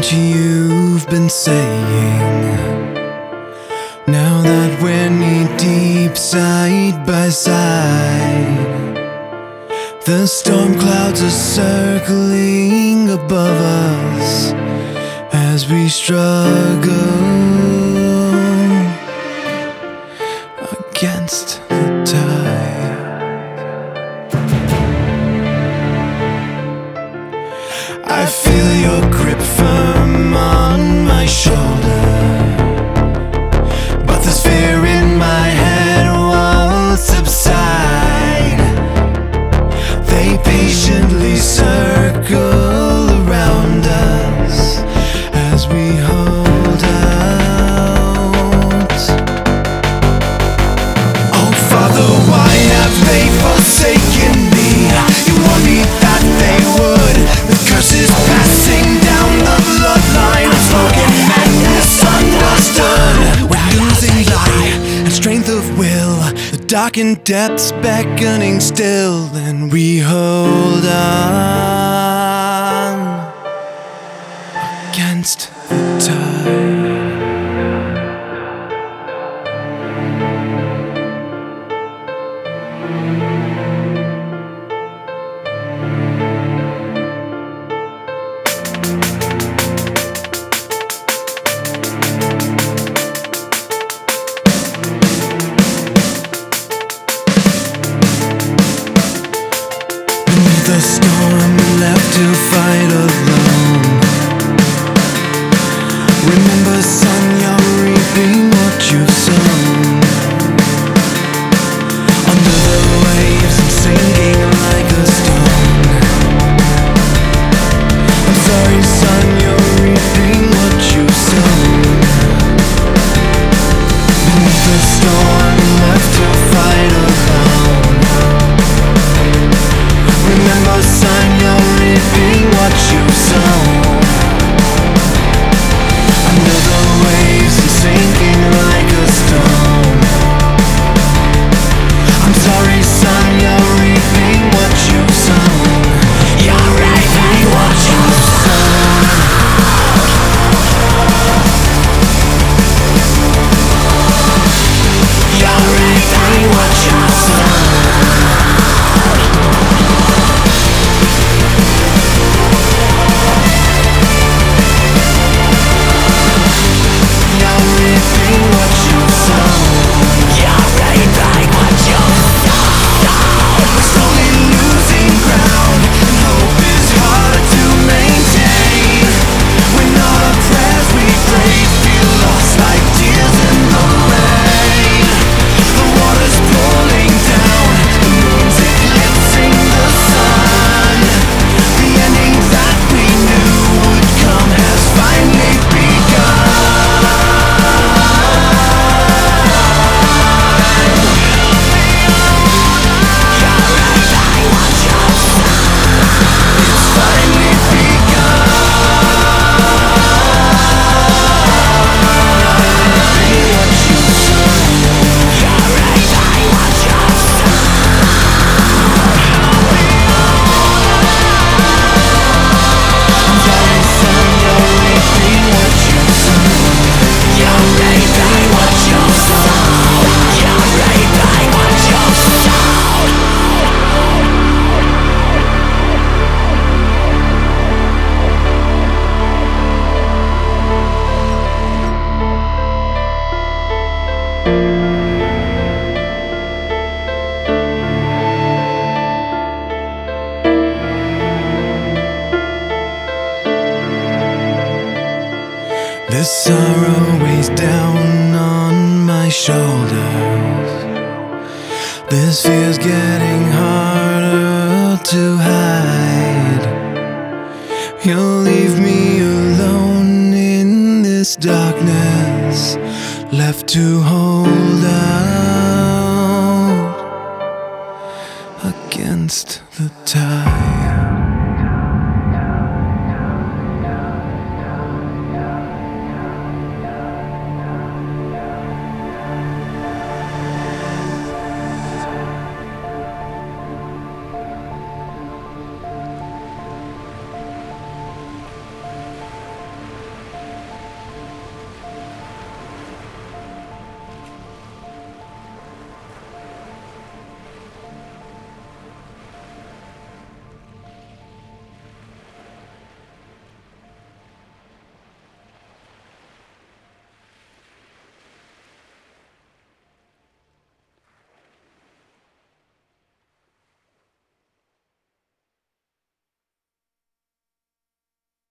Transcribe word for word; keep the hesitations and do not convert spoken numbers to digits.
what you've been saying. Now that we're knee deep side by side, the storm clouds are circling above us as we struggle against the tide. I feel your grip firm on my shoulder, but this fear in my head won't subside. They patiently circle around us as we hold out. Oh Father, why have they forsaken me? You warned me that they would. The curse is passing down the bloodline. Unspoken and misunderstood. We're losing light and strength of will, the darkened depths beckoning still, and we hold on against the tide. The storm left to fight alone. Remember, son, you're reaping what you've sown. Under the waves and sinking like a stone. I'm sorry, son, you're reaping what you've sown. Beneath the storm left to fight alone. Remember, son, you're reaping what you've sown. Under the waves and sinking like a stone. I'm sorry, son, you're reaping what you've sown. You're reaping what you've sown. You're reaping what you've sown. This sorrow weighs down on my shoulders. This fear's getting harder to hide. You'll leave me alone in this darkness, left to hold out against the tide.